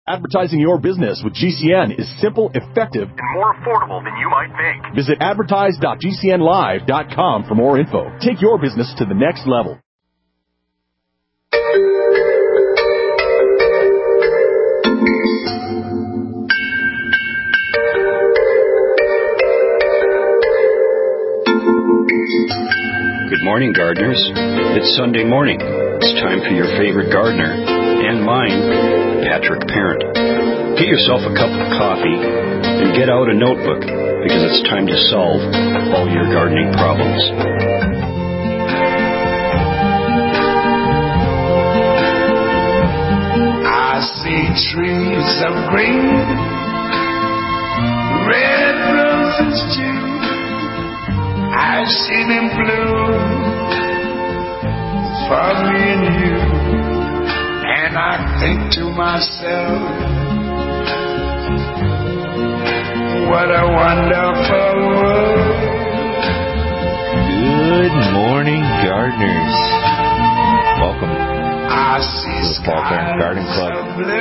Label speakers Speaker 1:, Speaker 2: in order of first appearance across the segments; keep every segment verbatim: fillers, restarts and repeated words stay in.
Speaker 1: Advertising your business with G C N is simple, effective,
Speaker 2: and more affordable than you might think.
Speaker 1: Visit advertise dot g c n live dot com for more info. Take your business to the next level.
Speaker 3: Good morning, gardeners. It's Sunday morning. It's time for your favorite gardener, and mine, Patrick Parent. Get yourself a cup of coffee and get out a notebook, because it's time to solve all your gardening problems.
Speaker 4: I see trees of green, red roses too. I see them bloom for me and you, and I think to myself, what a wonderful world.
Speaker 5: Good morning, gardeners. Welcome
Speaker 4: I see
Speaker 5: to the Paul Parent Garden Club.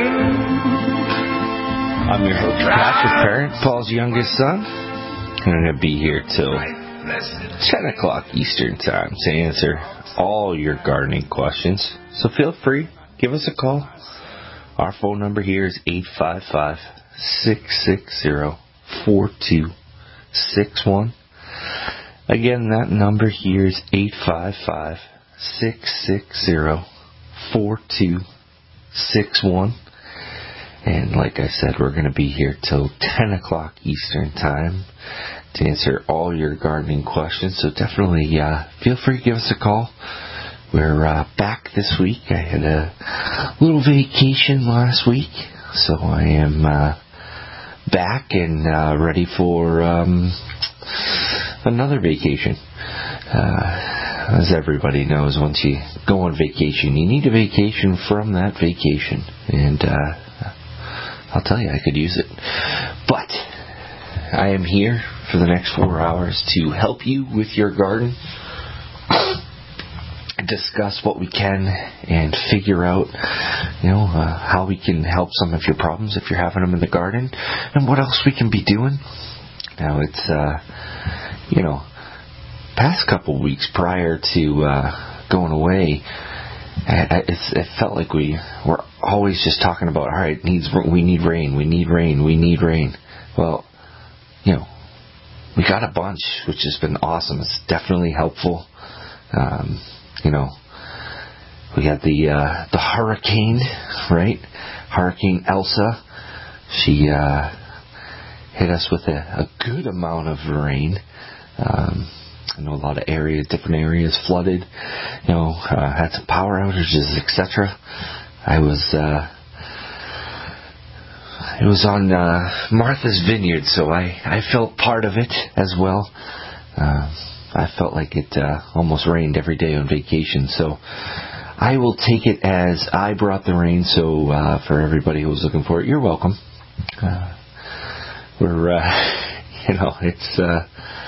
Speaker 5: I'm your host, Patrick Parent, Paul's youngest son. I'm going to be here till ten o'clock Eastern Time to answer all your gardening questions. So feel free, give us a call. Our phone number here is eight five five, six six zero, four two six one. Again, that number here is eight five five, six six zero, four two six one. And like I said, we're going to be here till ten o'clock Eastern Time to answer all your gardening questions. So definitely uh, feel free to give us a call. We're uh, back this week. I had a little vacation last week, so I am uh, back and uh, ready for um, another vacation. Uh, as everybody knows, once you go on vacation, you need a vacation from that vacation. And uh, I'll tell you, I could use it. But I am here for the next four hours to help you with your garden, discuss what we can, and figure out, you know, uh, how we can help some of your problems if you're having them in the garden, and what else we can be doing. Now, it's, uh, you know, past couple weeks prior to uh, going away, I, it's, it felt like we were always just talking about, all right, needs we need rain, we need rain, we need rain. Well, you know, we got a bunch, which has been awesome. It's definitely helpful. Um, you know, we got the uh, the hurricane, right? Hurricane Elsa. She uh, hit us with a, a good amount of rain. Um, I know a lot of areas, different areas flooded. You know, uh, had some power outages, et cetera. I was. Uh, It was on uh, Martha's Vineyard, so I, I felt part of it as well. Uh, I felt like it uh, almost rained every day on vacation, so I will take it as I brought the rain. So uh, for everybody who was looking for it, you're welcome. Uh, we're, uh, you know, it's uh,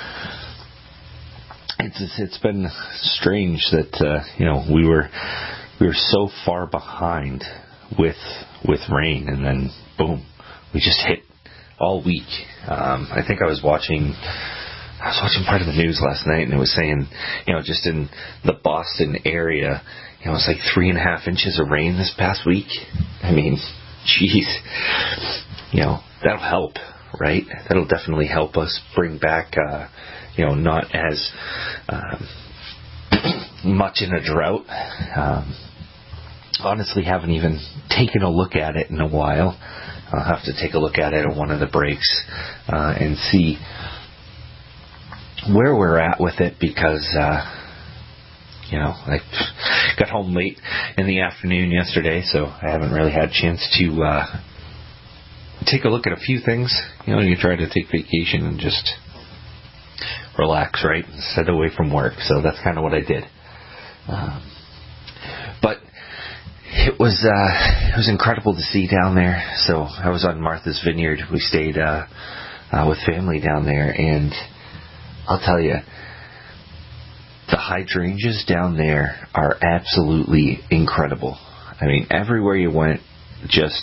Speaker 5: it's it's been strange that uh, you know we were we were so far behind with with rain, and then boom. We just hit all week. Um, I think I was watching, I was watching part of the news last night, and it was saying, you know, just in the Boston area, you know, it's like three and a half inches of rain this past week. I mean, geez, you know, that'll help, right? That'll definitely help us bring back, uh, you know, not as um, much in a drought. Um, honestly, haven't even taken a look at it in a while. I'll have to take a look at it on one of the breaks uh, and see where we're at with it, because, uh, you know, I got home late in the afternoon yesterday, so I haven't really had a chance to uh, take a look at a few things. You know, you try to take vacation and just relax, right? Set away from work. So that's kind of what I did. Um, but It was uh, it was incredible to see down there. So I was on Martha's Vineyard. We stayed uh, uh, with family down there, and I'll tell you, the hydrangeas down there are absolutely incredible. I mean, everywhere you went, just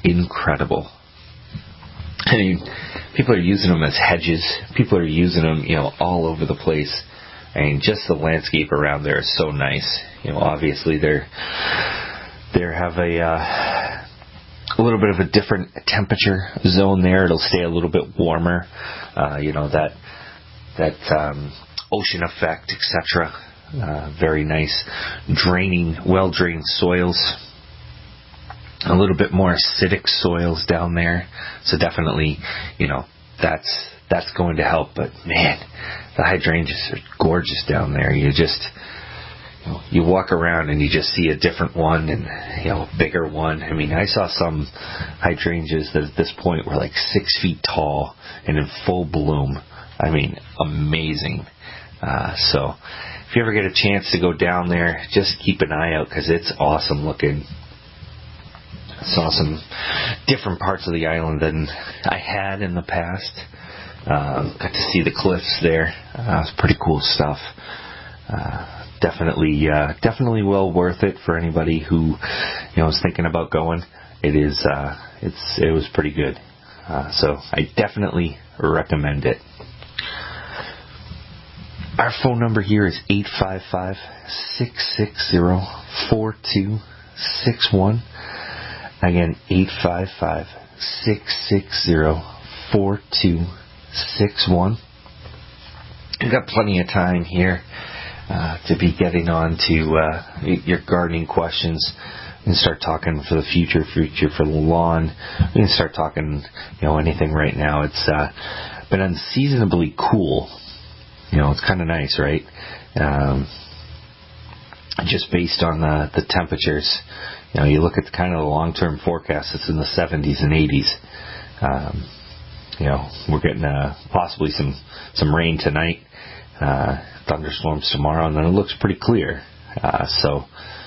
Speaker 5: incredible. I mean, people are using them as hedges. People are using them, you know, all over the place. I mean, just the landscape around there is so nice. You know, obviously they're they have a uh, a little bit of a different temperature zone there. It'll stay a little bit warmer. Uh, you know, that that um, ocean effect, et cetera. Uh, very nice, draining, well-drained soils. A little bit more acidic soils down there, so definitely, you know, that's that's going to help. But man, the hydrangeas are gorgeous down there. You just, you know, you walk around and you just see a different one, and you know, bigger one. I mean, I saw some hydrangeas that at this point were like six feet tall and in full bloom. I mean, amazing. Uh, so, if you ever get a chance to go down there, just keep an eye out because it's awesome looking. Saw some different parts of the island than I had in the past. Uh, got to see the cliffs there. Uh, it's pretty cool stuff. Uh, definitely, uh, definitely well worth it for anybody who, you know, is thinking about going. It is, uh, it's, it was pretty good. Uh, so I definitely recommend it. Our phone number here is eight five five, six six zero, four two six one. Again, eight five five, six six zero, four two six one. We've got plenty of time here uh, to be getting on to uh, your gardening questions. We can start talking for the future, future for the lawn. We can start talking, you know, anything right now. It's uh, been unseasonably cool. You know, it's kind of nice, right? Um, just based on the, the temperatures. You know, you look at the kind of the long-term forecast, it's in the seventies and eighties. Um, you know, we're getting uh, possibly some, some rain tonight, uh, thunderstorms tomorrow, and then it looks pretty clear. Uh, so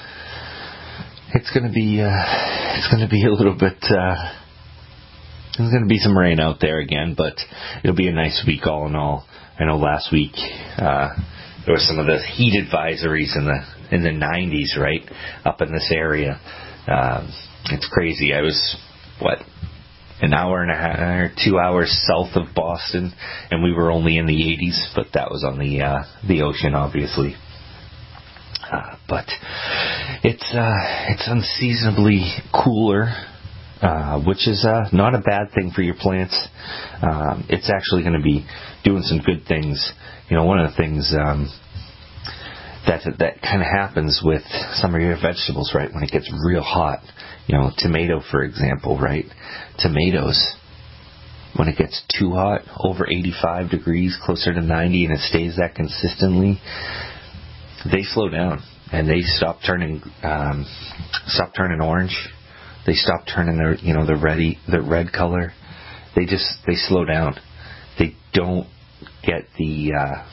Speaker 5: it's going to be uh, it's going to be a little bit. Uh, there's going to be some rain out there again, but it'll be a nice week all in all. I know last week uh, there were some of the heat advisories in the in the nineties, right, up in this area. Um, it's crazy. I was, what, an hour and a half, or two hours south of Boston, and we were only in the eighties, but that was on the uh, the ocean, obviously. Uh, but it's uh, it's unseasonably cooler, uh, which is uh, not a bad thing for your plants. Um, it's actually going to be doing some good things. You know, one of the things um, that that kind of happens with some of your vegetables, right, when it gets real hot. You know, tomato, for example, right? Tomatoes, when it gets too hot, over eighty-five degrees, closer to ninety, and it stays that consistently, they slow down and they stop turning, um, stop turning orange. They stop turning their, you know, the ready, the red color. They just, they slow down. They don't get the,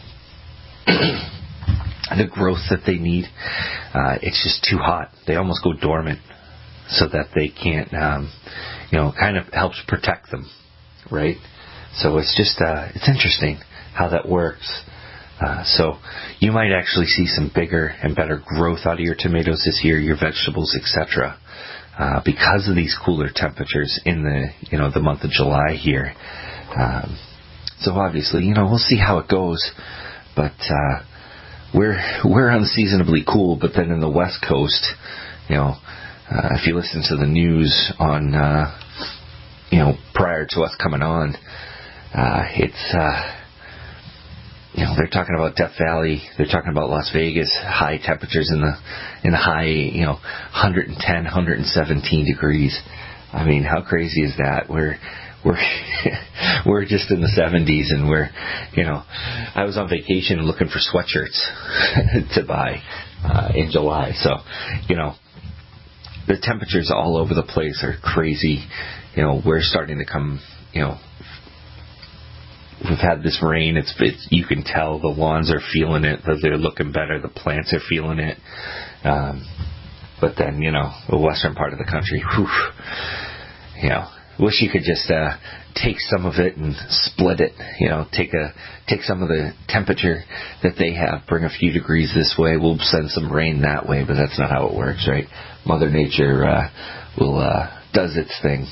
Speaker 5: uh, the growth that they need. Uh, it's just too hot. They almost go dormant so that they can't, um, you know, kind of helps protect them, right? So it's just, uh, it's interesting how that works. Uh, so you might actually see some bigger and better growth out of your tomatoes this year, your vegetables, et cetera, uh, because of these cooler temperatures in the, you know, the month of July here. Um, so obviously, you know, we'll see how it goes, but uh, we're we're unseasonably cool. But then in the West Coast, you know, uh, if you listen to the news on, uh, you know, prior to us coming on, uh, it's. Uh, You know, they're talking about Death Valley. They're talking about Las Vegas. High temperatures in the in the high, you know, one ten, one seventeen degrees. I mean, how crazy is that? We're we're we're just in the seventies, and we're, you know, I was on vacation looking for sweatshirts to buy uh, in July. So, you know, the temperatures all over the place are crazy. You know, we're starting to come. You know. We've had this rain. It's, it's you can tell the lawns are feeling it. They're looking better. The plants are feeling it. Um, but then, you know, the western part of the country, whew, you know, wish you could just uh, take some of it and split it. You know, take a take some of the temperature that they have, bring a few degrees this way. We'll send some rain that way, but that's not how it works, right? Mother Nature uh, will uh, does its thing.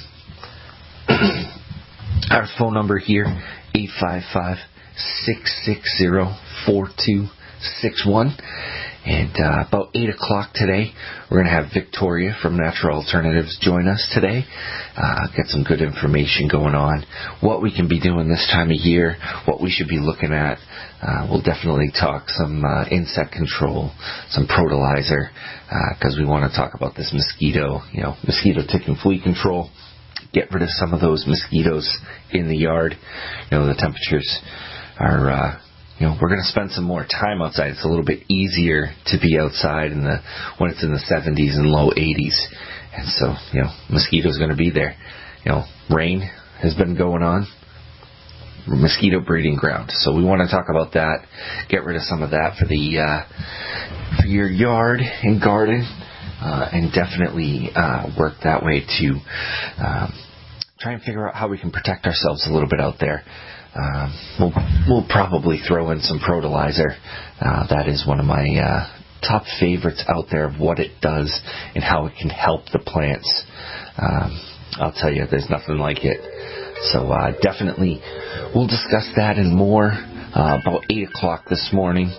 Speaker 5: Our phone number here, eight five five, six six zero, four two six one. And uh, about eight o'clock today, we're going to have Victoria from Natural Alternatives join us today. Uh, get some good information going on, what we can be doing this time of year, what we should be looking at. Uh, we'll definitely talk some uh, insect control, some Protolizer, because uh, we want to talk about this mosquito, you know, mosquito tick and flea control. Get rid of some of those mosquitoes in the yard. You know, the temperatures are... Uh, You know, we're going to spend some more time outside. It's a little bit easier to be outside in the when it's in the seventies and low eighties. And so, you know, mosquitoes going to be there. You know, rain has been going on. Mosquito breeding ground. So we want to talk about that. Get rid of some of that for the uh, for your yard and garden. Uh, and definitely uh, work that way to um, try and figure out how we can protect ourselves a little bit out there. Um, we'll, we'll probably throw in some Protolizer. Uh, that is one of my uh, top favorites out there of what it does and how it can help the plants. Um, I'll tell you, there's nothing like it. So uh, definitely we'll discuss that and more uh, about eight o'clock this morning.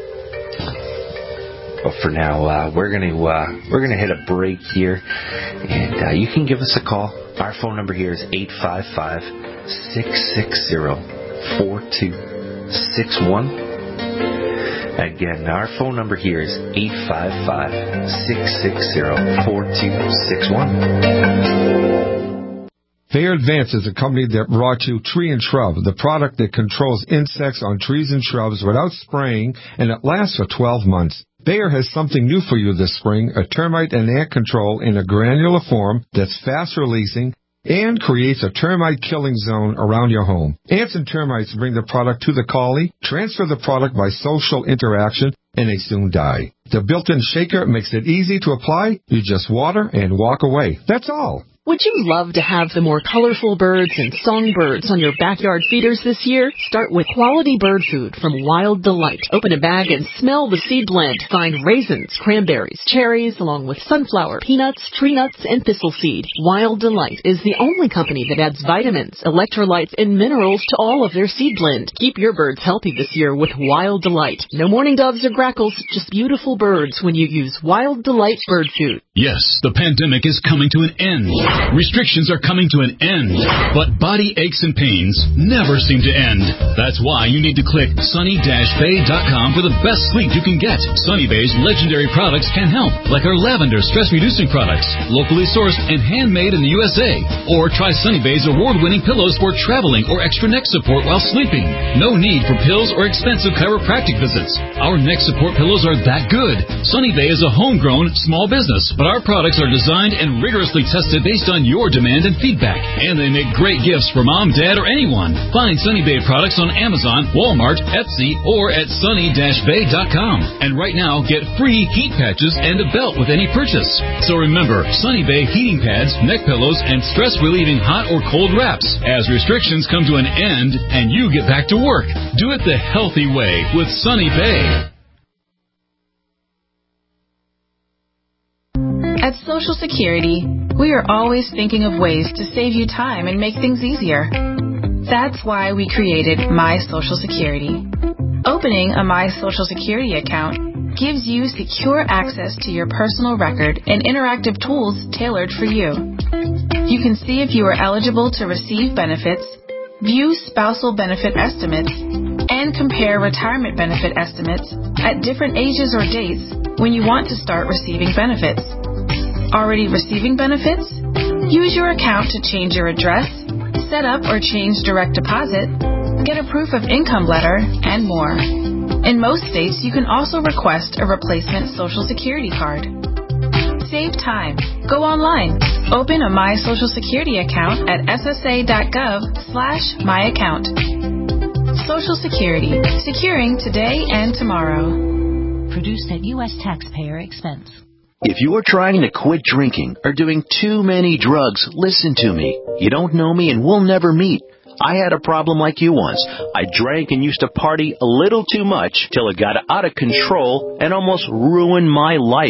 Speaker 5: But for now, uh, we're gonna uh, we're gonna hit a break here, and uh, you can give us a call. Our phone number here is eight five five, six six zero, four two six one. Again, our phone number here is eight five five, six six zero, four two six one.
Speaker 6: Bayer Advance is a company that brought you Tree and Shrub, the product that controls insects on trees and shrubs without spraying, and it lasts for twelve months. Bayer has something new for you this spring, a termite and ant control in a granular form that's fast-releasing and creates a termite killing zone around your home. Ants and termites bring the product to the collie, transfer the product by social interaction, and they soon die. The built-in shaker makes it easy to apply. You just water and walk away. That's all.
Speaker 7: Would you love to have the more colorful birds and songbirds on your backyard feeders this year? Start with quality bird food from Wild Delight. Open a bag and smell the seed blend. Find raisins, cranberries, cherries, along with sunflower, peanuts, tree nuts, and thistle seed. Wild Delight is the only company that adds vitamins, electrolytes, and minerals to all of their seed blend. Keep your birds healthy this year with Wild Delight. No mourning doves or grackles, just beautiful birds when you use Wild Delight bird food.
Speaker 8: Yes, the pandemic is coming to an end. Restrictions are coming to an end, but body aches and pains never seem to end. That's why you need to click sunny dash bay dot com for the best sleep you can get. Sunny Bay's legendary products can help, like our lavender stress-reducing products, locally sourced and handmade in the U S A. Or try Sunny Bay's award-winning pillows for traveling or extra neck support while sleeping. No need for pills or expensive chiropractic visits. Our neck support pillows are that good. Sunny Bay is a homegrown small business, but our products are designed and rigorously tested based on your demand and feedback, and they make great gifts for mom, dad, or anyone. Find Sunny Bay products on Amazon, Walmart, Etsy, or at sunny dash bay dot com. And right now, get free heat patches and a belt with any purchase. So remember, Sunny Bay heating pads, neck pillows, and stress-relieving hot or cold wraps as restrictions come to an end and you get back to work. Do it the healthy way with Sunny Bay.
Speaker 9: At Social Security, we are always thinking of ways to save you time and make things easier. That's why we created My Social Security. Opening a My Social Security account gives you secure access to your personal record and interactive tools tailored for you. You can see if you are eligible to receive benefits, view spousal benefit estimates, and compare retirement benefit estimates at different ages or dates when you want to start receiving benefits. Already receiving benefits? Use your account to change your address, set up or change direct deposit, get a proof of income letter, and more. In most states, you can also request a replacement Social Security card. Save time. Go online. Open a My Social Security account at S S A dot gov slash my account. Social Security. Securing today and tomorrow.
Speaker 10: Produced at U S taxpayer expense.
Speaker 11: If you are trying to quit drinking or doing too many drugs, listen to me. You don't know me and we'll never meet. I had a problem like you once. I drank and used to party a little too much till it got out of control and almost ruined my life.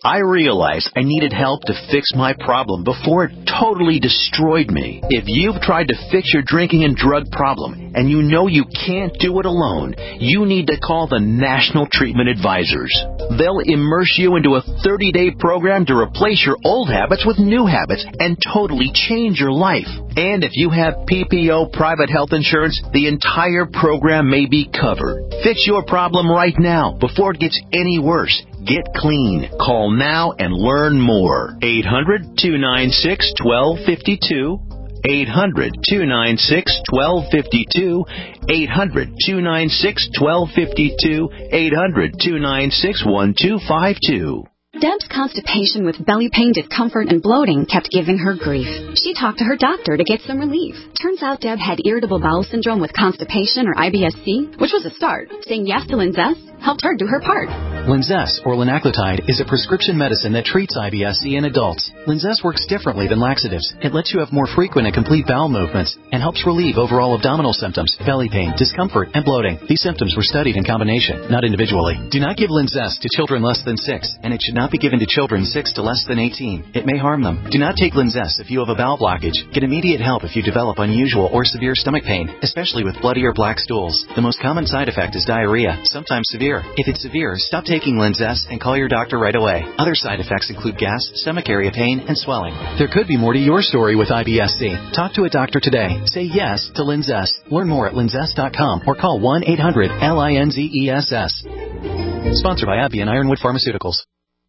Speaker 11: I realized I needed help to fix my problem before it totally destroyed me. If you've tried to fix your drinking and drug problem and you know you can't do it alone, you need to call the National Treatment Advisors. They'll immerse you into a thirty-day program to replace your old habits with new habits and totally change your life. And if you have P P O private health insurance, the entire program may be covered. Fix your problem right now before it gets any worse. Get clean. Call now and learn more. eight hundred, two nine six, one two five two. eight hundred, two nine six, one two five two. eight hundred, two nine six, one two five two. eight hundred, two nine six, one two five two.
Speaker 12: Deb's constipation with belly pain, discomfort, and bloating kept giving her grief. She talked to her doctor to get some relief. Turns out Deb had irritable bowel syndrome with constipation, or I B S C, which was a start. Saying yes to Linzess helped her do her part.
Speaker 13: Linzess, or linaclotide, is a prescription medicine that treats I B S C in adults. Linzess works differently than laxatives. It lets you have more frequent and complete bowel movements and helps relieve overall abdominal symptoms, belly pain, discomfort, and bloating. These symptoms were studied in combination, not individually. Do not give Linzess to children less than six, and it should not be given to children six to less than eighteen. It may harm them. Do not take Linzess if you have a bowel blockage. Get immediate help if you develop unusual or severe stomach pain, especially with bloody or black stools. The most common side effect is diarrhea, sometimes severe. If it's severe, stop taking Linzess and call your doctor right away. Other side effects include gas, stomach area pain, and swelling. There could be more to your story with I B S C. Talk to a doctor today. Say yes to Linzess. Learn more at linzess dot com or call one eight hundred L I N Z E S S. Sponsored by AbbVie and Ironwood Pharmaceuticals.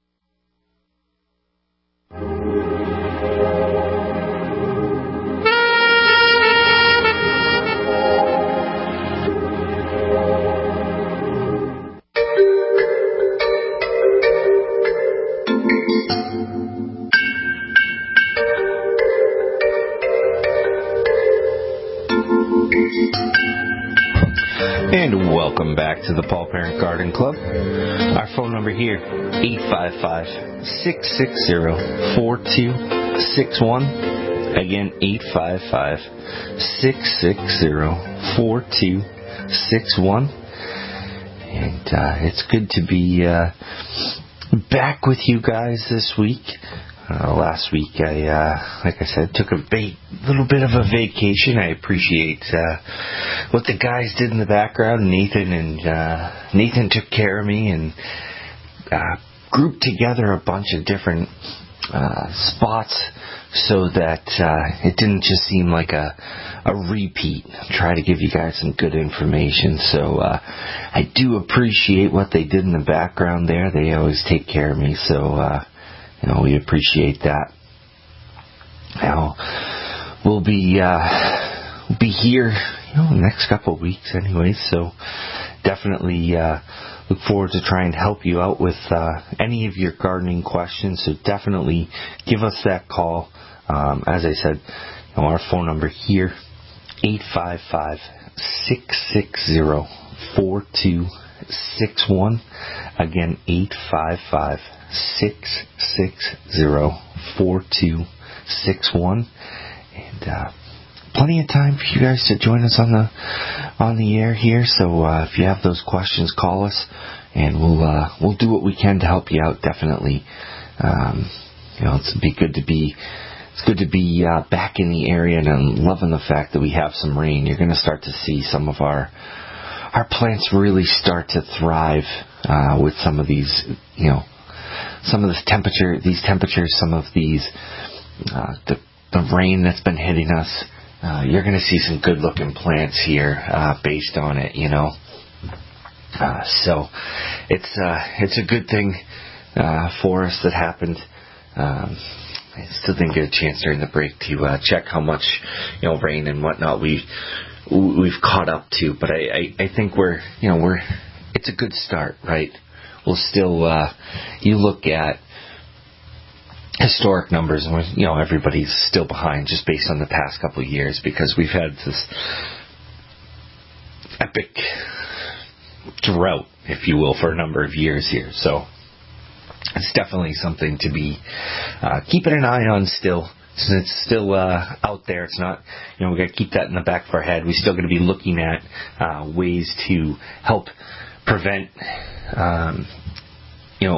Speaker 5: And welcome back to the Paul Parent Garden Club. Our phone number here, eight five five, six six zero, four two six one. Again, eight five five, six six zero, four two six one. And uh, it's good to be uh, back with you guys this week. Uh, last week, I, uh, like I said, took a ba- little bit of a vacation. I appreciate uh, what the guys did in the background. Nathan and uh, Nathan took care of me and uh, grouped together a bunch of different uh, spots so that uh, it didn't just seem like a a repeat. Try to give you guys some good information. So uh, I do appreciate what they did in the background there. They always take care of me. So. Uh, You know, we appreciate that. Now, we'll be uh, we'll be here, you know, the next couple of weeks, anyway. So, definitely uh, look forward to trying to help you out with uh, any of your gardening questions. So, definitely give us that call. Um, as I said, you know, our phone number here, eight five five, six six zero, four two six one. Again, eight five five, six six zero, four two six one. And uh, plenty of time for you guys to join us on the on the air here. So uh, if you have those questions, call us, and we'll uh, we'll do what we can to help you out. Definitely, um, you know, it's be good to be. It's good to be uh, back in the area, and I'm loving the fact that we have some rain. You're going to start to see some of our our plants really start to thrive uh, with some of these, you know, some of this temperature, these temperatures, some of these, uh, the, the rain that's been hitting us. Uh, you're going to see some good looking plants here uh, based on it, you know. Uh, so it's uh, it's a good thing uh, for us that happened. Um, I still didn't get a chance during the break to uh, check how much, you know, rain and whatnot we we've caught up to, but I, I, I think we're, you know, we're, it's a good start, right? We'll still, uh, you look at historic numbers and, we're, you know, everybody's still behind just based on the past couple of years because we've had this epic drought, if you will, for a number of years here. So it's definitely something to be uh, keeping an eye on still. It's still uh, out there. It's not, you know, we got to keep that in the back of our head. We're still going to be looking at uh, ways to help prevent, um, you know,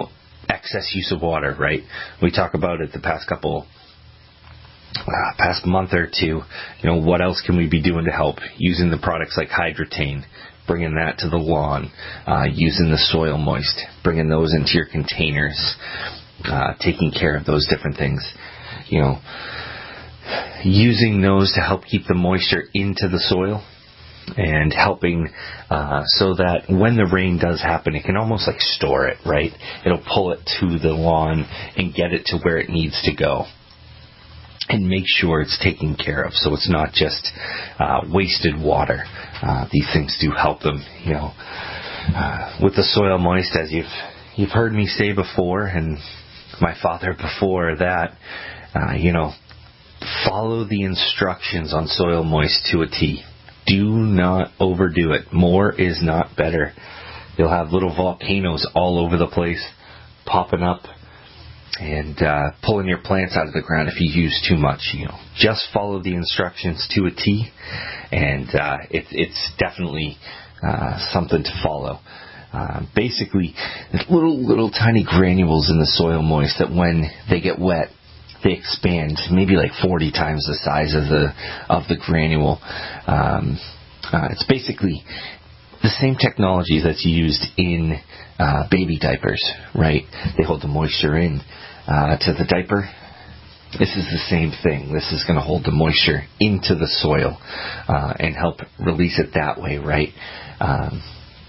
Speaker 5: excess use of water, right? We talk about it the past couple, uh, past month or two. You know, what else can we be doing to help? Using the products like Hydrotain, bringing that to the lawn, uh, using the Soil Moist, bringing those into your containers, uh, taking care of those different things. You know, using those to help keep the moisture into the soil and helping uh, so that when the rain does happen, it can almost like store it, right? It'll pull it to the lawn and get it to where it needs to go and make sure it's taken care of, so it's not just uh, wasted water. Uh, these things do help them, you know. Uh, with the Soil Moist, as you've you've heard me say before, and my father before that, uh, you know, follow the instructions on Soil Moist to a T. Do not overdo it. More is not better. You'll have little volcanoes all over the place popping up and uh, pulling your plants out of the ground if you use too much. You know, just follow the instructions to a T, and uh, it, it's definitely uh, something to follow. Uh, basically, little little tiny granules in the Soil Moist that when they get wet, they expand maybe like forty times the size of the of the granule. Um, uh, it's basically the same technology that's used in uh, baby diapers, right? They hold the moisture in uh, to the diaper. This is the same thing. This is going to hold the moisture into the soil uh, and help release it that way, right? Um,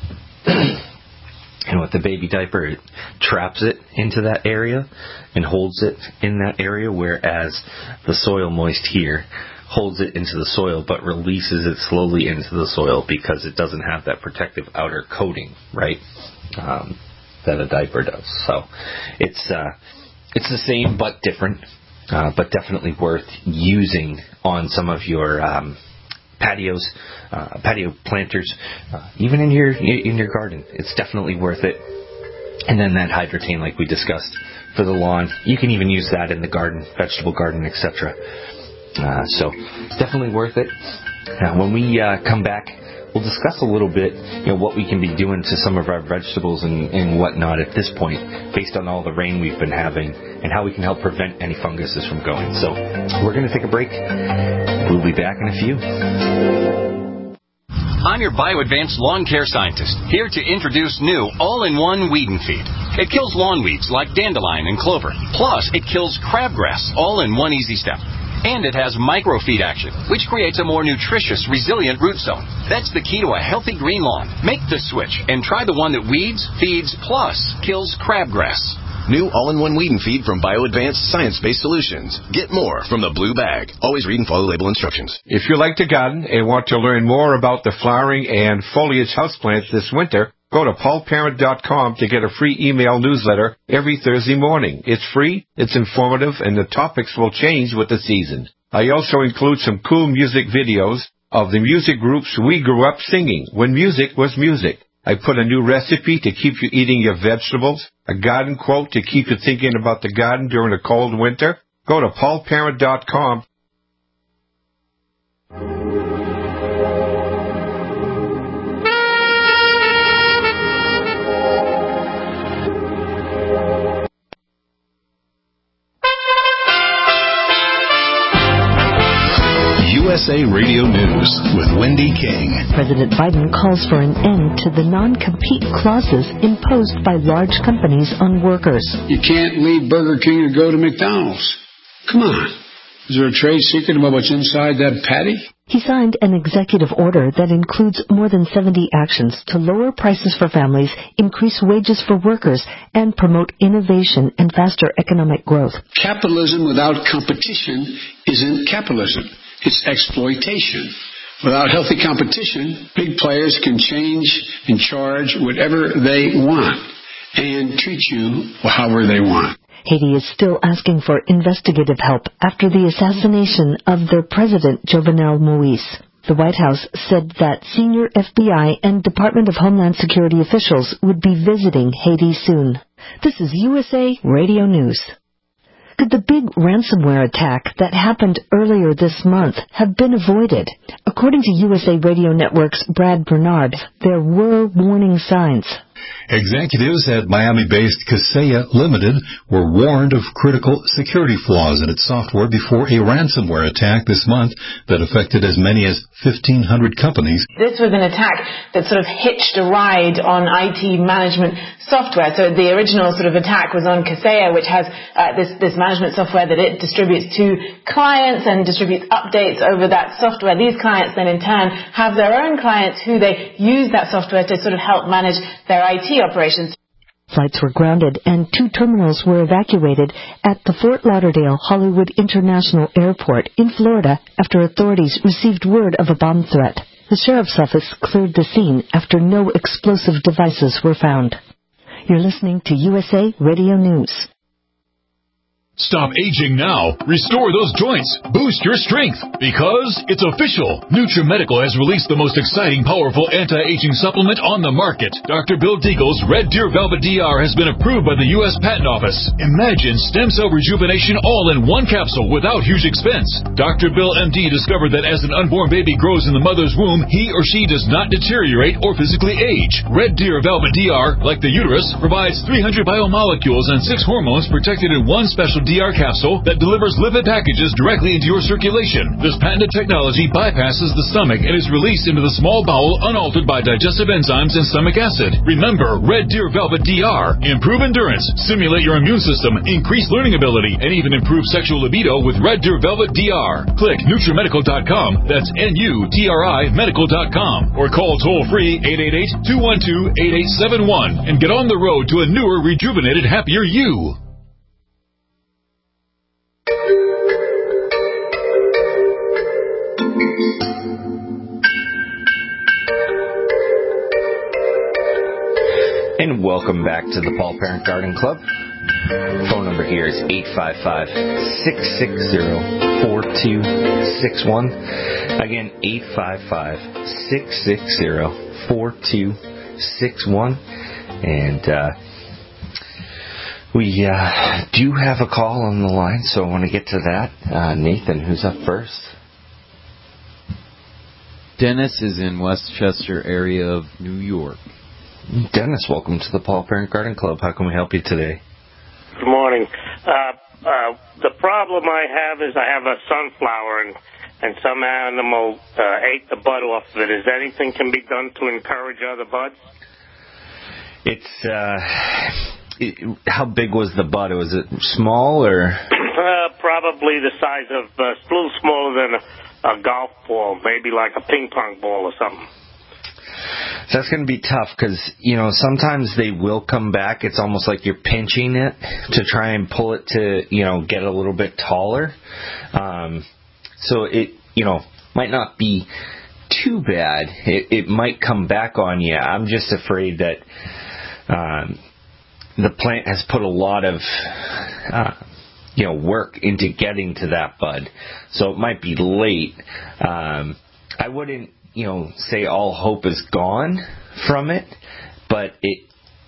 Speaker 5: And with the baby diaper, it traps it into that area and holds it in that area, whereas the Soil Moist here holds it into the soil but releases it slowly into the soil because it doesn't have that protective outer coating, right, um, that a diaper does. So it's uh, it's the same but different, uh, but definitely worth using on some of your um patios, uh, patio planters, uh, even in your in your garden. It's definitely worth it. And then that Hydrotain, like we discussed, for the lawn. You can even use that in the garden, vegetable garden, et cetera. Uh, so definitely worth it. Now, when we uh, come back, we'll discuss a little bit, you know, what we can be doing to some of our vegetables and, and whatnot at this point, based on all the rain we've been having, and how we can help prevent any funguses from going. So we're going to take a break. We'll be back in a few.
Speaker 14: I'm your BioAdvanced lawn care scientist, here to introduce new all-in-one Weed and Feed. It kills lawn weeds like dandelion and clover. Plus, it kills crabgrass all in one easy step. And it has microfeed action, which creates a more nutritious, resilient root zone. That's the key to a healthy green lawn. Make the switch and try the one that weeds, feeds, plus kills crabgrass.
Speaker 15: New all-in-one Weed and Feed from BioAdvanced Science-Based Solutions. Get more from the blue bag. Always read and follow label instructions.
Speaker 6: If you like to garden and want to learn more about the flowering and foliage houseplants this winter, go to paul parent dot com to get a free email newsletter every Thursday morning. It's free, it's informative, and the topics will change with the season. I also include some cool music videos of the music groups we grew up singing when music was music. I put a new recipe to keep you eating your vegetables, a garden quote to keep you thinking about the garden during a cold winter. Go to paul parent dot com.
Speaker 8: U S A Radio News with Wendy King.
Speaker 10: President Biden calls for an end to the non-compete clauses imposed by large companies on workers.
Speaker 4: You can't leave Burger King to go to McDonald's. Come on. Is there a trade secret about what's inside that patty?
Speaker 10: He signed an executive order that includes more than seventy actions to lower prices for families, increase wages for workers, and promote innovation and faster economic growth.
Speaker 4: Capitalism without competition isn't capitalism. It's exploitation. Without healthy competition, big players can change and charge whatever they want and treat you however they want.
Speaker 10: Haiti is still asking for investigative help after the assassination of their president, Jovenel Moïse. The White House said that senior F B I and Department of Homeland Security officials would be visiting Haiti soon. This is U S A Radio News. Could the big ransomware attack that happened earlier this month have been avoided? According to U S A Radio Network's Brad Bernard, there were warning signs.
Speaker 16: Executives at Miami-based Kaseya Limited were warned of critical security flaws in its software before a ransomware attack this month that affected as many as fifteen hundred companies.
Speaker 17: This was an attack that sort of hitched a ride on I T management software. So the original sort of attack was on Kaseya, which has uh, this, this management software that it distributes to clients and distributes updates over that software. These clients then in turn have their own clients who they use that software to sort of help manage their I T operations.
Speaker 10: Flights were grounded and two terminals were evacuated at the Fort Lauderdale Hollywood International Airport in Florida after authorities received word of a bomb threat. The sheriff's office cleared the scene after no explosive devices were found. You're listening to U S A Radio News.
Speaker 8: Stop aging now. Restore those joints. Boost your strength. Because it's official. NutriMedical has released the most exciting, powerful anti-aging supplement on the market. Doctor Bill Deagle's Red Deer Velvet D R has been approved by the U S Patent Office. Imagine stem cell rejuvenation all in one capsule without huge expense. Doctor Bill M D discovered that as an unborn baby grows in the mother's womb, he or she does not deteriorate or physically age. Red Deer Velvet D R, like the uterus, provides three hundred biomolecules and six hormones protected in one special D R capsule that delivers lipid packages directly into your circulation. This patented technology bypasses the stomach and is released into the small bowel unaltered by digestive enzymes and stomach acid. Remember, Red Deer Velvet D R. Improve endurance, stimulate your immune system, increase learning ability, and even improve sexual libido with Red Deer Velvet D R. Click NutriMedical dot com, that's N U T R I medical dot com, or call toll-free eight eight eight, two one two, eight eight seven one and get on the road to a newer, rejuvenated, happier you.
Speaker 5: And welcome back to the Paul Parent Garden Club. Phone number here is eight five five, six six zero, four two six one. Again, eight five five, six six zero, four two six one. And uh, we uh, do have a call on the line, so I want to get to that. Uh, Nathan, who's up first?
Speaker 18: Dennis is in Westchester area of New York.
Speaker 5: Dennis, welcome to the Paul Parent Garden Club. How can we help you today?
Speaker 19: Good morning. Uh, uh, the problem I have is I have a sunflower and, and some animal uh, ate the bud off of it. Is anything can be done to encourage other buds?
Speaker 5: It's, uh, it, how big was the bud? Was it small or?
Speaker 19: Uh, probably the size of, uh, a little smaller than a, a golf ball, maybe like a ping pong ball or something.
Speaker 5: So that's going to be tough because, you know, sometimes they will come back. It's almost like you're pinching it to try and pull it to, you know, get a little bit taller. Um, so it, you know, might not be too bad. It, it might come back on you. I'm just afraid that um, the plant has put a lot of, uh, you know, work into getting to that bud. So it might be late. Um, I wouldn't, you know, say all hope is gone from it, but it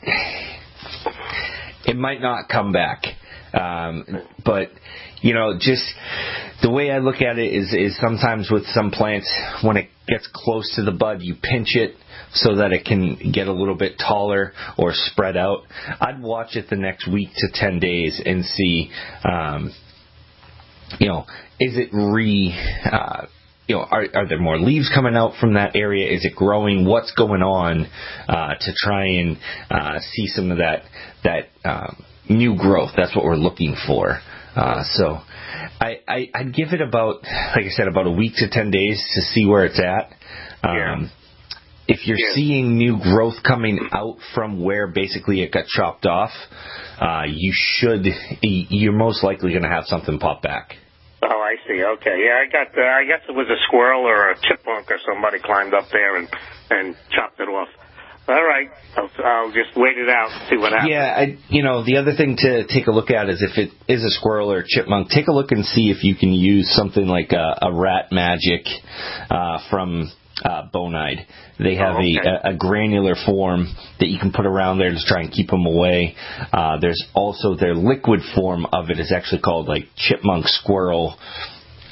Speaker 5: it might not come back. Um, but, you know, just the way I look at it is, is sometimes with some plants, when it gets close to the bud, you pinch it so that it can get a little bit taller or spread out. I'd watch it the next week to ten days and see, um, you know, is it re... Uh, You know, are, are there more leaves coming out from that area? Is it growing? What's going on uh, to try and uh, see some of that that um, new growth? That's what we're looking for. Uh, so I, I, I'd give it about, like I said, about a week to ten days to see where it's at. Um, yeah. If you're yeah. seeing new growth coming out from where basically it got chopped off, uh, you should, you're most likely going to have something pop back.
Speaker 19: Oh, I see. Okay. Yeah, I got. Uh, I guess it was a squirrel or a chipmunk or somebody climbed up there and, and chopped it off. All right. I'll, I'll just wait it out and see what happens.
Speaker 5: Yeah, I, you know, the other thing to take a look at is if it is a squirrel or a chipmunk, take a look and see if you can use something like a, a Rat Magic uh, from uh, Bonide. They have oh, okay. a, a granular form that you can put around there to try and keep them away. Uh, there's also their liquid form of it is actually called like chipmunk squirrel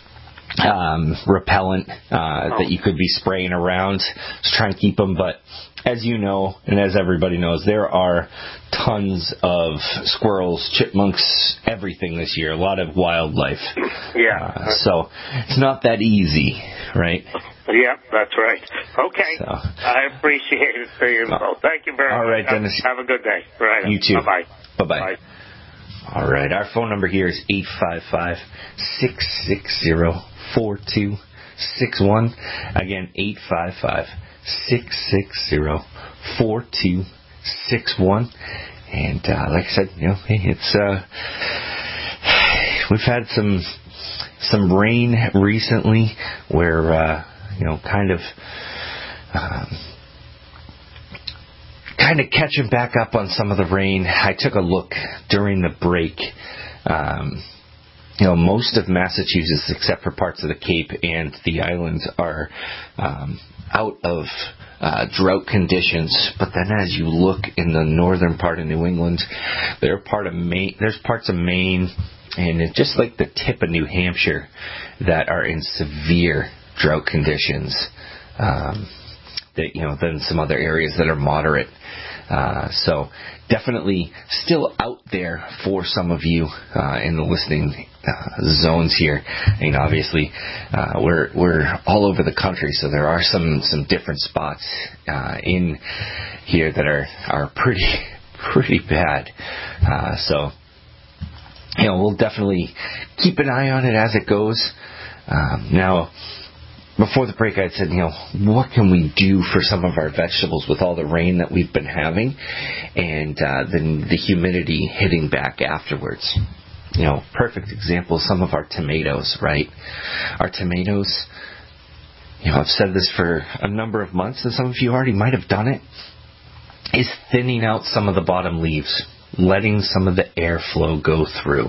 Speaker 5: um, repellent uh, oh. that you could be spraying around to try and keep them. But as you know, and as everybody knows, there are tons of squirrels, chipmunks, everything this year. A lot of wildlife.
Speaker 19: Yeah.
Speaker 5: Uh, so it's not that easy, right?
Speaker 19: Yeah, that's right. Okay. So, I appreciate it for your info. Thank you very
Speaker 5: all
Speaker 19: much.
Speaker 5: All right, Dennis.
Speaker 19: Have, have a good day. Right.
Speaker 5: You too.
Speaker 19: Bye-bye.
Speaker 5: Bye-bye.
Speaker 19: Bye.
Speaker 5: All right. Our phone number here is eight five five, six six zero, four two six one. Again, eight five five, six six zero, four two six one. And uh, like I said, you know, hey, it's uh, we've had some some rain recently where uh, you know, kind of um, kind of catching back up on some of the rain. I took a look during the break. Um, you know, most of Massachusetts, except for parts of the Cape and the islands, are um, out of uh, drought conditions. But then, as you look in the northern part of New England, there are part of Maine. There's parts of Maine, and it's just like the tip of New Hampshire, that are in severe drought conditions. Um, that you know, then some other areas that are moderate. Uh, so definitely still out there for some of you uh, in the listening uh, zones here. I mean, obviously uh, we're we're all over the country, so there are some some different spots uh, in here that are are pretty pretty bad. Uh, so you know, we'll definitely keep an eye on it as it goes. Um, now. Before the break, I had said, you know, what can we do for some of our vegetables with all the rain that we've been having and uh, then the humidity hitting back afterwards? You know, perfect example, some of our tomatoes, right? Our tomatoes, you know, I've said this for a number of months, and some of you already might have done it, is thinning out some of the bottom leaves, letting some of the airflow go through,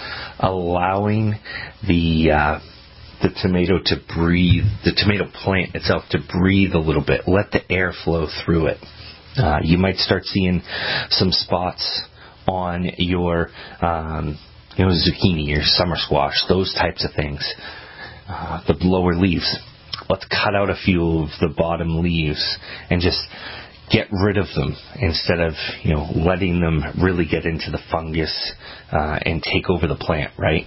Speaker 5: allowing the... Uh, the tomato to breathe, the tomato plant itself to breathe a little bit. Let the air flow through it. Uh, you might start seeing some spots on your, um, you know, zucchini, your summer squash, those types of things. Uh, the lower leaves. Let's cut out a few of the bottom leaves and just get rid of them instead of, you know, letting them really get into the fungus uh, and take over the plant, right?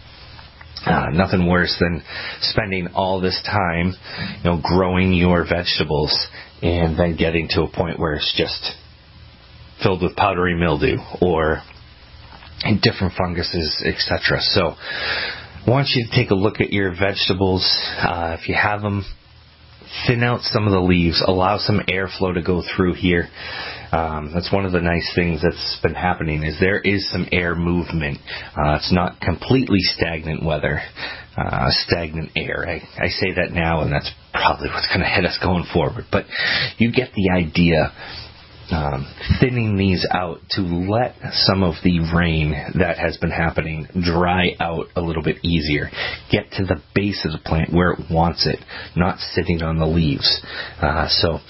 Speaker 5: Uh, nothing worse than spending all this time, you know, growing your vegetables and then getting to a point where it's just filled with powdery mildew or different funguses, et cetera. So I want you to take a look at your vegetables. Uh, if you have them, thin out some of the leaves, allow some airflow to go through here. Um, that's one of the nice things that's been happening is there is some air movement. Uh, it's not completely stagnant weather, uh, stagnant air. I, I say that now, and that's probably what's going to hit us going forward. But you get the idea. Um, thinning these out to let some of the rain that has been happening dry out a little bit easier. Get to the base of the plant where it wants it, not sitting on the leaves. Uh, so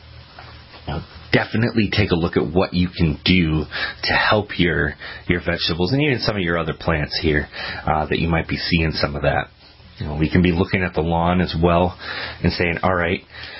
Speaker 5: you know, definitely take a look at what you can do to help your your vegetables and even some of your other plants here uh, that you might be seeing some of that. You know, we can be looking at the lawn as well and saying, all right,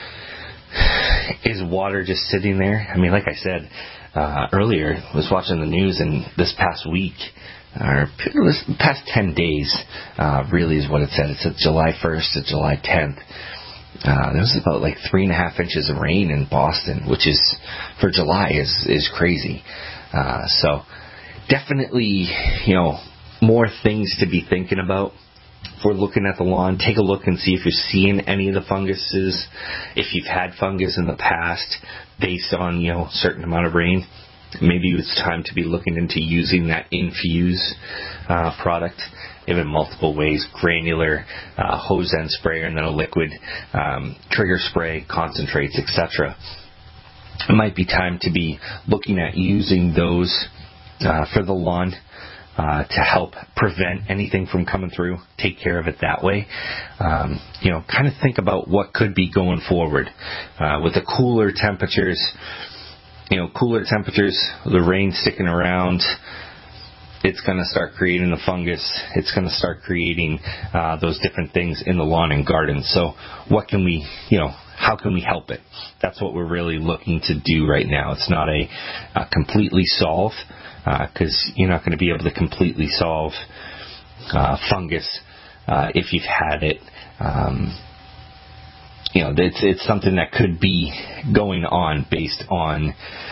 Speaker 5: is water just sitting there? I mean, like I said uh, earlier, I was watching the news, and this past week, or this past ten days, uh, really is what it said. It said July first to July tenth. Uh, there was about like three and a half inches of rain in Boston, which is, for July, is, is crazy. Uh, so definitely, you know, more things to be thinking about. If we're looking at the lawn, take a look and see if you're seeing any of the funguses. If you've had fungus in the past based on, you know, a certain amount of rain, maybe it's time to be looking into using that Infuse uh, product. Even multiple ways, granular, uh, hose end sprayer, and then a liquid um, trigger spray, concentrates, et cetera. It might be time to be looking at using those uh, for the lawn. Uh, to help prevent anything from coming through, take care of it that way. Um, you know, kind of think about what could be going forward uh, with the cooler temperatures. You know, cooler temperatures, the rain sticking around. it's going to start creating the fungus. It's going to start creating uh, those different things in the lawn and garden. So what can we, you know, how can we help it? That's what we're really looking to do right now. It's not a, a completely solve, because uh, you're not going to be able to completely solve uh, fungus uh, if you've had it. Um, you know, it's, it's something that could be going on based on,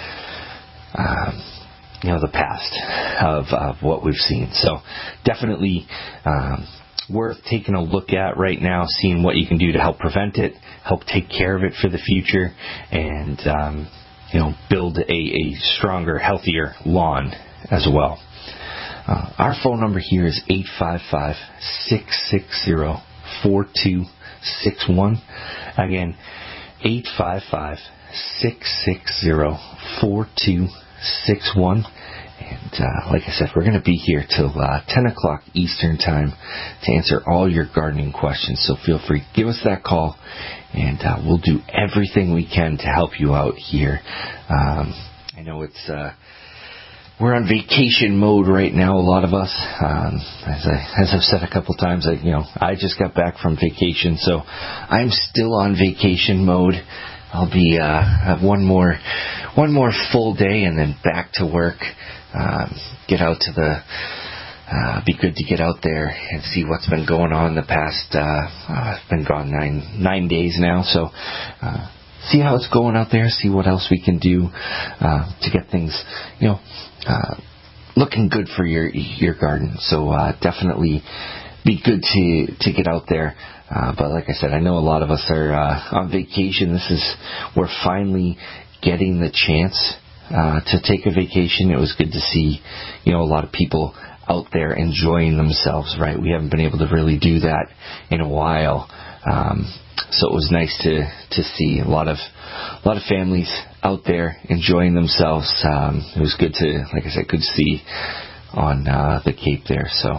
Speaker 5: uh, you know, the past of, of what we've seen. So definitely um, worth taking a look at right now, seeing what you can do to help prevent it, help take care of it for the future, and um, you know, build a, a stronger, healthier lawn as well. Uh, our phone number here is eight five five, six six zero, four two six one. Again, eight five five, six six zero, four two six one. And uh, like I said, we're going to be here till uh, ten o'clock Eastern Time to answer all your gardening questions. So feel free, give us that call, and uh, we'll do everything we can to help you out here. Um, I know it's uh, we're on vacation mode right now, a lot of us. Um, as, I, as I've said a couple times, I, you know, I just got back from vacation, so I'm still on vacation mode. I'll be uh, have one more one more full day and then back to work. Um, get out to the. Uh, be good to get out there and see what's been going on the past. Uh, uh, it's been gone nine nine days now, so uh, see how it's going out there. See what else we can do uh, to get things, you know, uh, looking good for your your garden. So uh, definitely be good to to get out there. Uh, but like I said, I know a lot of us are uh, on vacation. This is we're finally getting the chance uh, to take a vacation. It was good to see, you know, a lot of people out there enjoying themselves, right? We haven't been able to really do that in a while. Um, so it was nice to, to see a lot of, a lot of families out there enjoying themselves. Um, it was good to, like I said, good to see on, uh, the Cape there. So,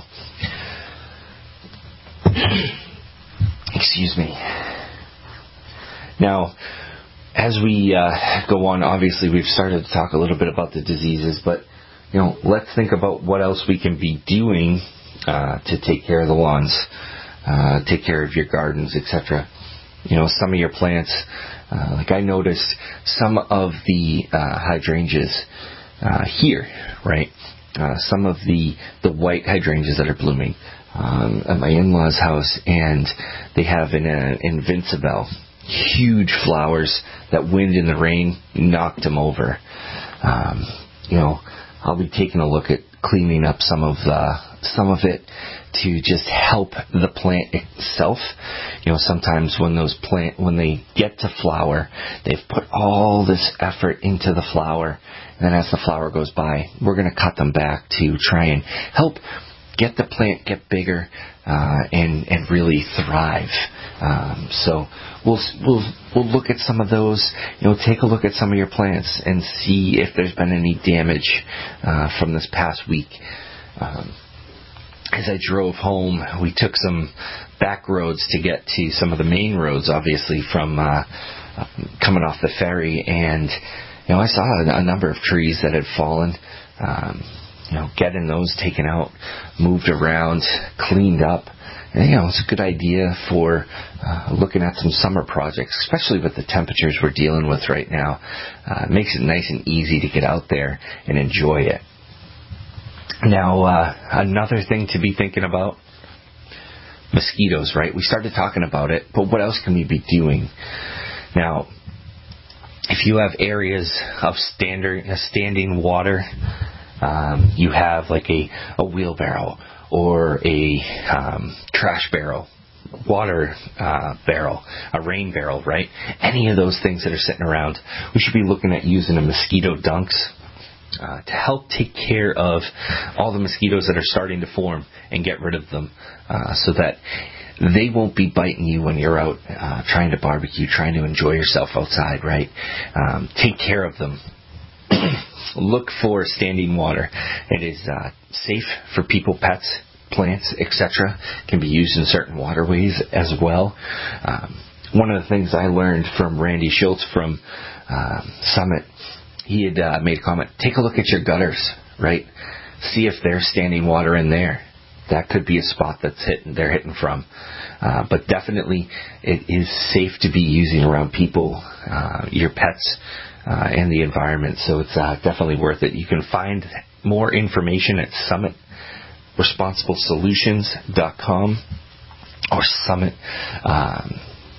Speaker 5: excuse me. Now, as we, uh, go on, obviously we've started to talk a little bit about the diseases, but you know, let's think about what else we can be doing uh, to take care of the lawns, uh, take care of your gardens, et cetera. You know, some of your plants, uh, like I noticed some of the uh, hydrangeas uh, here, right? Uh, some of the, the white hydrangeas that are blooming um, at my in-laws' house, and they have an uh, Invincibelle, huge flowers that wind and the rain knocked them over. Um, you know, I'll be taking a look at cleaning up some of the, some of it to just help the plant itself. You know, sometimes when those plant, when they get to flower, they've put all this effort into the flower, and then as the flower goes by, we're going to cut them back to try and help get the plant get bigger uh, and and really thrive. Um, so we'll we'll we'll look at some of those. You know, take a look at some of your plants and see if there's been any damage uh, from this past week. Um, as I drove home, we took some back roads to get to some of the main roads, obviously from uh, coming off the ferry, and you know, I saw a, a number of trees that had fallen. Um, you know, getting those taken out, moved around, cleaned up. And, you know, it's a good idea for uh, looking at some summer projects, especially with the temperatures we're dealing with right now. Uh, it makes it nice and easy to get out there and enjoy it. Now, uh, another thing to be thinking about, mosquitoes, right? We started talking about it, but what else can we be doing? Now, if you have areas of standard, uh, standing water, Um, you have like a, a wheelbarrow or a um, trash barrel, water uh, barrel, a rain barrel, right? Any of those things that are sitting around, we should be looking at using a mosquito dunks uh, to help take care of all the mosquitoes that are starting to form and get rid of them uh, so that they won't be biting you when you're out uh, trying to barbecue, trying to enjoy yourself outside, right? Um, take care of them. Look for standing water. It is uh, safe for people, pets, plants, et cetera. Can be used in certain waterways as well. Um, one of the things I learned from Randy Schultz from uh, Summit, he had uh, made a comment, take a look at your gutters, right? see if there's standing water in there. That could be a spot that's hitting, they're hitting from. Uh, but definitely it is safe to be using around people, uh, your pets, uh, and the environment. So it's uh, definitely worth it. You can find more information at summit responsible solutions dot com or Summit um,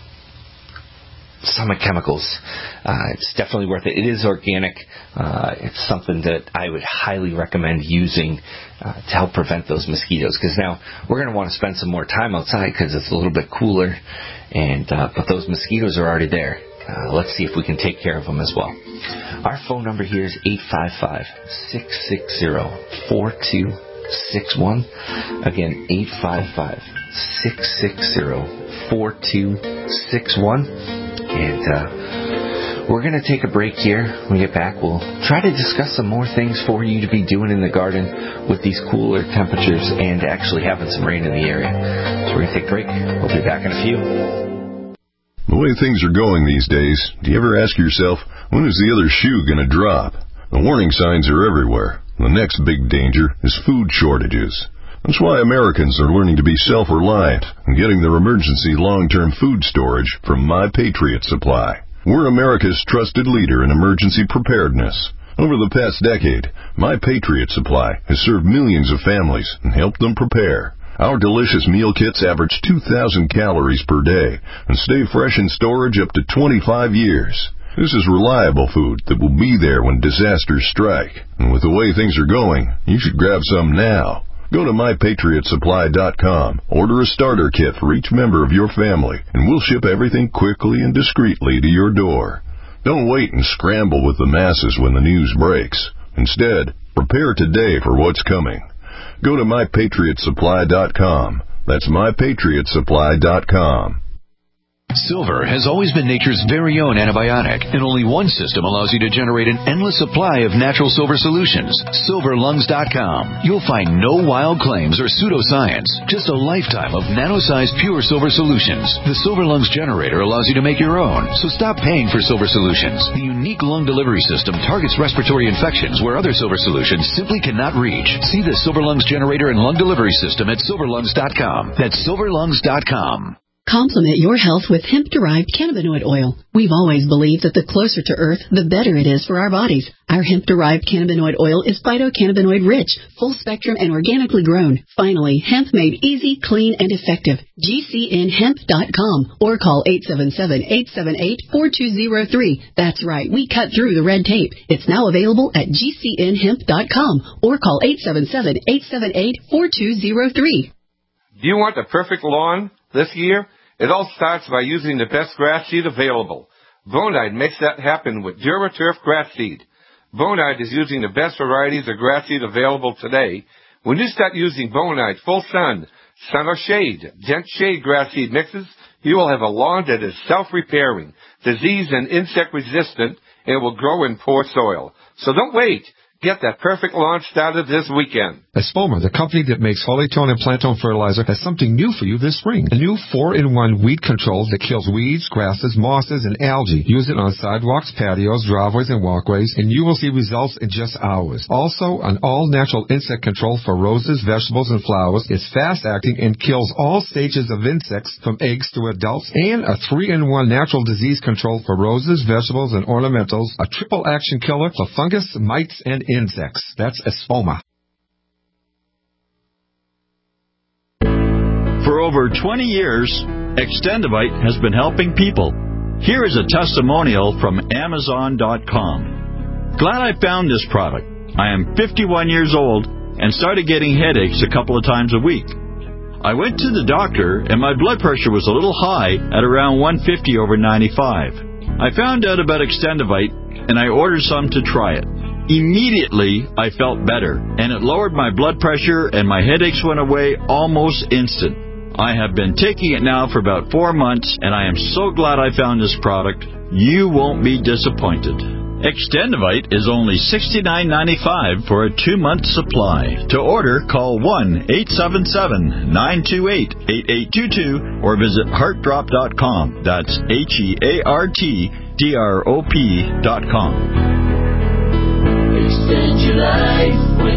Speaker 5: Summit Chemicals. Uh, it's definitely worth it. It is organic. Uh, it's something that I would highly recommend using uh, to help prevent those mosquitoes. Because now we're going to want to spend some more time outside because it's a little bit cooler, and uh, but those mosquitoes are already there. Uh, let's see if we can take care of them as well. Our phone number here is eight five five, six six zero, four two six one. Again, eight five five, six six zero, four two six one. And uh, we're going to take a break here. When we get back, we'll try to discuss some more things for you to be doing in the garden with these cooler temperatures and actually having some rain in the area. So we're going to take a break. We'll be back in a few.
Speaker 20: The way things are going these days, do you ever ask yourself, when is the other shoe going to drop? The warning signs are everywhere. The next big danger is food shortages. That's why Americans are learning to be self-reliant and getting their emergency long-term food storage from My Patriot Supply. We're America's trusted leader in emergency preparedness. Over the past decade, My Patriot Supply has served millions of families and helped them prepare. Our delicious meal kits average two thousand calories per day and stay fresh in storage up to twenty-five years. This is reliable food that will be there when disasters strike. And with the way things are going, you should grab some now. Go to my patriot supply dot com, order a starter kit for each member of your family, and we'll ship everything quickly and discreetly to your door. Don't wait and scramble with the masses when the news breaks. Instead, prepare today for what's coming. Go to my patriot supply dot com. That's my patriot supply dot com.
Speaker 21: Silver has always been nature's very own antibiotic, and only one system allows you to generate an endless supply of natural silver solutions. silver lungs dot com. You'll find no wild claims or pseudoscience, just a lifetime of nano-sized pure silver solutions. The Silver Lungs generator allows you to make your own, so stop paying for silver solutions. The unique lung delivery system targets respiratory infections where other silver solutions simply cannot reach. See the Silver Lungs generator and lung delivery system at silver lungs dot com. That's silver lungs dot com.
Speaker 22: Complement your health with hemp-derived cannabinoid oil. We've always believed that the closer to Earth, the better it is for our bodies. Our hemp-derived cannabinoid oil is phytocannabinoid-rich, full-spectrum, and organically grown. Finally, hemp made easy, clean, and effective. G C N hemp dot com or call eight seven seven, eight seven eight, four two zero three. That's right, we cut through the red tape. It's now available at G C N hemp dot com or call eight seven seven, eight seven eight, four two zero three.
Speaker 6: Do you want the perfect lawn this year? It all starts by using the best grass seed available. Bonide makes that happen with DuraTurf grass seed. Bonide is using the best varieties of grass seed available today. When you start using Bonide Full Sun, Sun or Shade, Dense Shade grass seed mixes, you will have a lawn that is self-repairing, disease and insect resistant, and will grow in poor soil. So don't wait. Get that perfect lawn started this weekend. Espoma, the company that makes Holytone and Plantone fertilizer, has something new for you this spring. A new four in one weed control that kills weeds, grasses, mosses, and algae. Use it on sidewalks, patios, driveways, and walkways, and you will see results in just hours. Also, an all-natural insect control for roses, vegetables, and flowers. It's fast-acting and kills all stages of insects from eggs to adults. And a three in one natural disease control for roses, vegetables, and ornamentals. A triple-action killer for fungus, mites, and insects. That's Espoma.
Speaker 23: For over twenty years, Extendivite has been helping people. Here is a testimonial from Amazon dot com. Glad I found this product. I am fifty-one years old and started getting headaches a couple of times a week. I went to the doctor and my blood pressure was a little high at around one fifty over ninety-five. I found out about Extendivite and I ordered some to try it. Immediately, I felt better, and it lowered my blood pressure, and my headaches went away almost instant. I have been taking it now for about four months, and I am so glad I found this product. You won't be disappointed. Extendivite is only sixty-nine ninety-five for a two-month supply. To order, call one eight seven seven, nine two eight, eight eight two two or visit heart drop dot com. That's H E A R T D R O P dot com.
Speaker 1: Extend your life with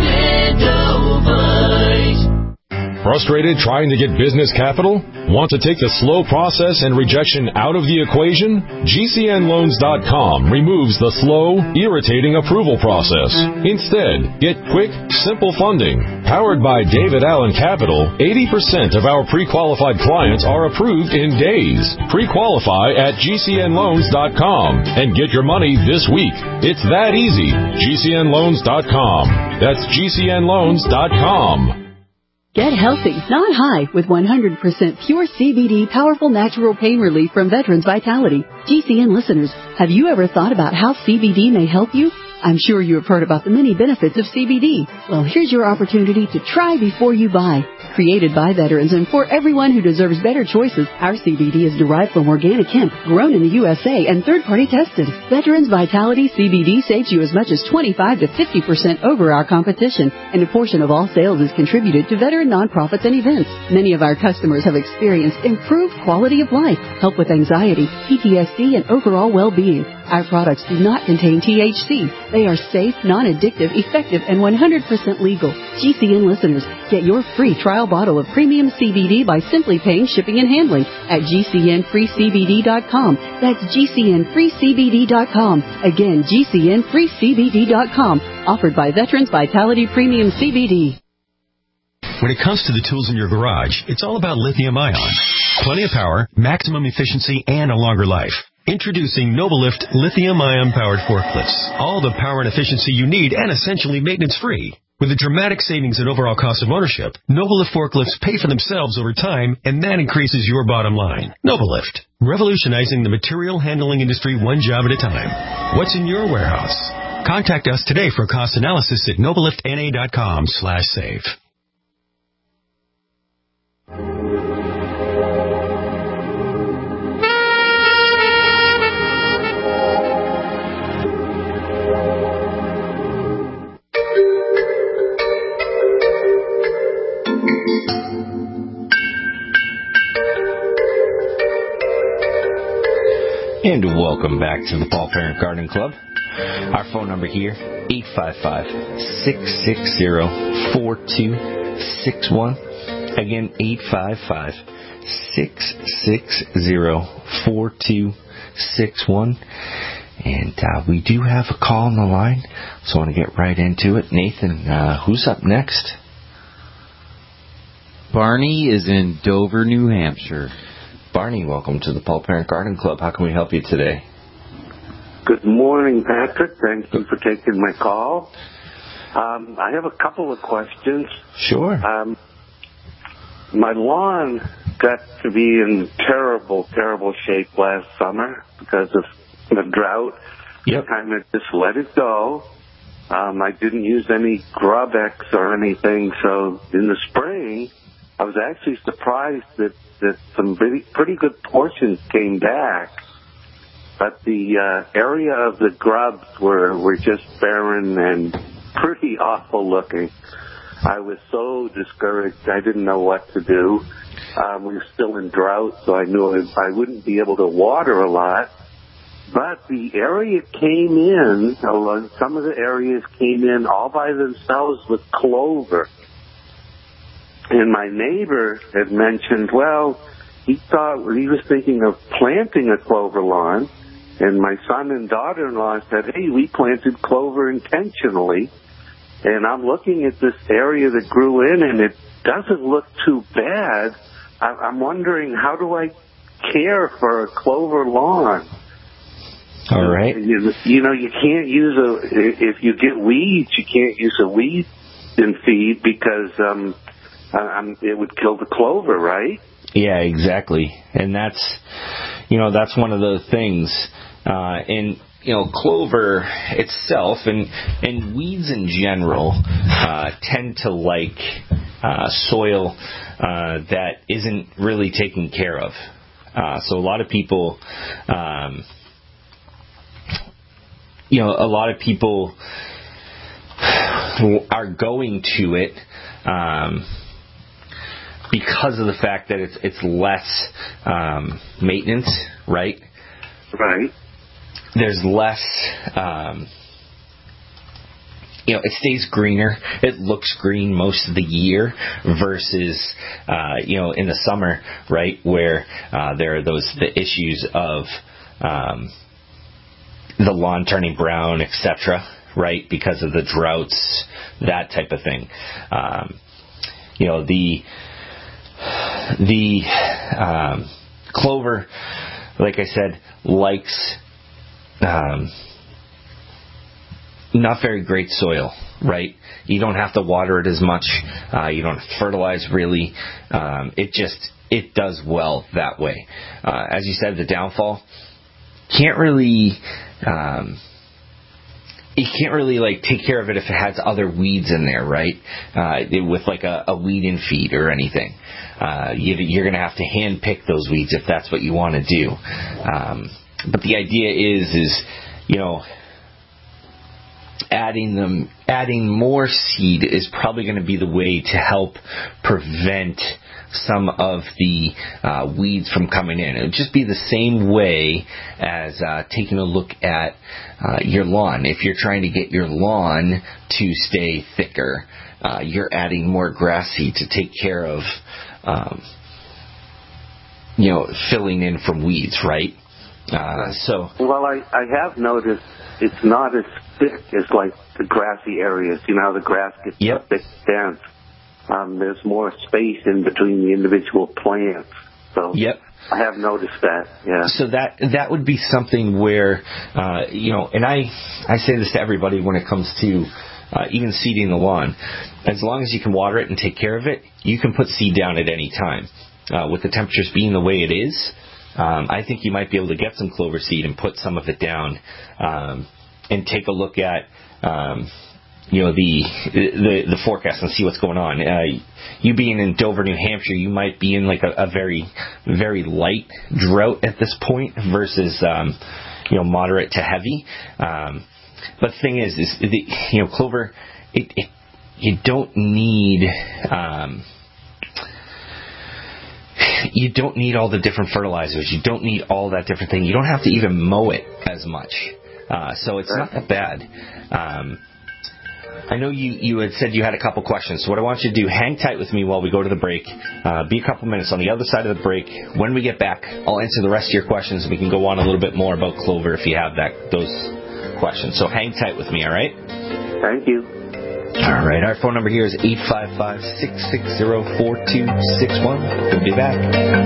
Speaker 1: Extendovite.
Speaker 2: Frustrated trying to get business capital? Want to take the slow process and rejection out of the equation? G C N loans dot com removes the slow, irritating approval process. Instead, get quick, simple funding. Powered by David Allen Capital, eighty percent of our pre-qualified clients are approved in days. Pre-qualify at G C N loans dot com and get your money this week. It's that easy. G C N loans dot com. That's G C N loans dot com.
Speaker 22: Get healthy, not high, with one hundred percent pure C B D powerful natural pain relief from Veterans Vitality. G C N listeners, have you ever thought about how C B D may help you? I'm sure you have heard about the many benefits of C B D. Well, here's your opportunity to try before you buy. Created by veterans and for everyone who deserves better choices, our C B D is derived from organic hemp, grown in the U S A, and third-party tested. Veterans Vitality C B D saves you as much as twenty-five to fifty percent over our competition, and a portion of all sales is contributed to veteran nonprofits and events. Many of our customers have experienced improved quality of life, help with anxiety, P T S D, and overall well-being. Our products do not contain T H C. They are safe, non-addictive, effective, and one hundred percent legal. G C N listeners, get your free trial bottle of premium C B D by simply paying shipping and handling at G C N free C B D dot com. That's G C N free C B D dot com. Again, G C N free C B D dot com. Offered by Veterans Vitality Premium C B D.
Speaker 3: When it comes to the tools in your garage, it's all about lithium-ion. Plenty of power, maximum efficiency, and a longer life. Introducing Novalift lithium-ion powered forklifts. All the power and efficiency you need and essentially maintenance-free. With a dramatic savings in overall cost of ownership, Novalift forklifts pay for themselves over time, and that increases your bottom line. Novalift, revolutionizing the material handling industry one job at a time. What's in your warehouse? Contact us today for a cost analysis at novalift N A dot com slash save.
Speaker 5: And welcome back to the Paul Parent Gardening Club. Our phone number here, eight five five, six six zero, four two six one. Again, eight five five, six six zero, four two six one. And uh, we do have a call on the line, so I want to get right into it. Nathan, uh, who's up next?
Speaker 18: Barney is in Dover, New Hampshire.
Speaker 5: Barney, welcome to the Paul Parent Garden Club. How can we help you today?
Speaker 24: Good morning, Patrick. Thank you for taking my call. Um, I have a couple of questions.
Speaker 5: Sure.
Speaker 24: Um, my lawn got to be in terrible, terrible shape last summer because of the drought.
Speaker 5: Yep.
Speaker 24: I kind of just let it go. Um, I didn't use any Grub-X or anything, so in the spring, I was actually surprised that, that some pretty, pretty good portions came back, but the uh, area of the grubs were, were just barren and pretty awful looking. I was so discouraged, I didn't know what to do. Um, we were still in drought, so I knew I wouldn't be able to water a lot. But the area came in, some of the areas came in all by themselves with clover. And my neighbor had mentioned, well, he thought he was thinking of planting a clover lawn. And my son and daughter-in-law said, hey, we planted clover intentionally. And I'm looking at this area that grew in, and it doesn't look too bad. I'm wondering, how do I care for a clover lawn?
Speaker 5: All right.
Speaker 24: You, you know, you can't use a, if you get weeds, you can't use a weed in feed because um, um, it would kill the clover, right?
Speaker 5: Yeah, exactly. And that's, you know, that's one of the things. Uh, and, you know, clover itself and, and weeds in general uh, tend to like uh, soil uh, that isn't really taken care of. Uh, so a lot of people... Um, You know, a lot of people are going to it um, because of the fact that it's it's less um, maintenance, right?
Speaker 24: Right.
Speaker 5: There's less um, you know, it stays greener. It looks green most of the year versus, uh, you know, in the summer, right, where uh, there are those the issues of um, the lawn turning brown, et cetera, right, because of the droughts, that type of thing. Um, you know, the the um, clover, like I said, likes um, not very great soil, right? You don't have to water it as much. Uh, you don't fertilize really. Um, it just, it does well that way. Uh, as you said, the downfall, can't really, um, you can't really like take care of it if it has other weeds in there, right? Uh, with like a, a weed in feed or anything. Uh, you, you're going to have to hand pick those weeds if that's what you want to do. Um, but the idea is, is, you know, adding them, adding more seed is probably going to be the way to help prevent some of the uh, weeds from coming in. It would just be the same way as uh, taking a look at uh, your lawn. If you're trying to get your lawn to stay thicker, uh, you're adding more grass seed to take care of, um, you know, filling in from weeds, right? Uh, so
Speaker 24: well, I, I have noticed it's not as thick as like the grassy areas. You know how the grass gets
Speaker 5: yep.
Speaker 24: thick, dense. Um, there's more space in between the individual plants. So
Speaker 5: yep.
Speaker 24: I have noticed that. Yeah.
Speaker 5: So that that would be something where uh, you know, and I I say this to everybody when it comes to uh, even seeding the lawn. As long as you can water it and take care of it, you can put seed down at any time. Uh, with the temperatures being the way it is, um, I think you might be able to get some clover seed and put some of it down, um, and take a look at um, you know the, the the forecast and see what's going on. Uh, you being in Dover, New Hampshire, you might be in like a, a very very light drought at this point versus um, you know moderate to heavy. Um, but the thing is, is the, you know clover, it, it you don't need. Um, You don't need all the different fertilizers. You don't need all that different thing. You don't have to even mow it as much. Uh, so it's not that bad. Um, I know you, you had said you had a couple questions. So what I want you to do, hang tight with me while we go to the break. Uh, be a couple minutes on the other side of the break. When we get back, I'll answer the rest of your questions, and we can go on a little bit more about clover if you have that those questions. So hang tight with me, all right?
Speaker 24: Thank you.
Speaker 5: All right, our phone number here is eight five five, six six zero, four two six one. We'll be back.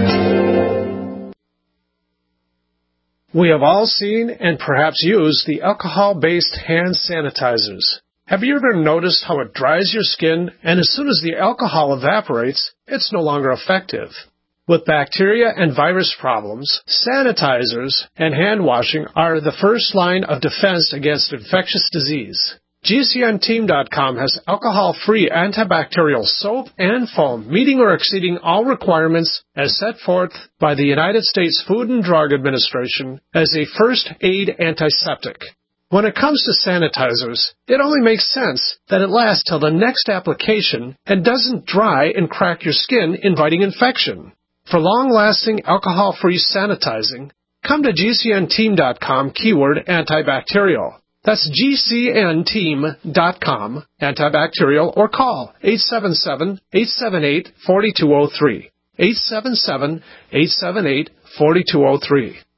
Speaker 7: We have all seen and perhaps used the alcohol-based hand sanitizers. Have you ever noticed how it dries your skin, and as soon as the alcohol evaporates, it's no longer effective? With bacteria and virus problems, sanitizers and hand washing are the first line of defense against infectious disease. G C N team dot com has alcohol-free antibacterial soap and foam meeting or exceeding all requirements as set forth by the United States Food and Drug Administration as a first aid antiseptic. When it comes to sanitizers, it only makes sense that it lasts till the next application and doesn't dry and crack your skin, inviting infection. For long-lasting alcohol-free sanitizing, come to G C N team dot com keyword antibacterial. That's G C N team dot com, antibacterial, or call eight seven seven, eight seven eight, four two zero three, eight seven seven, eight seven eight, four two zero three.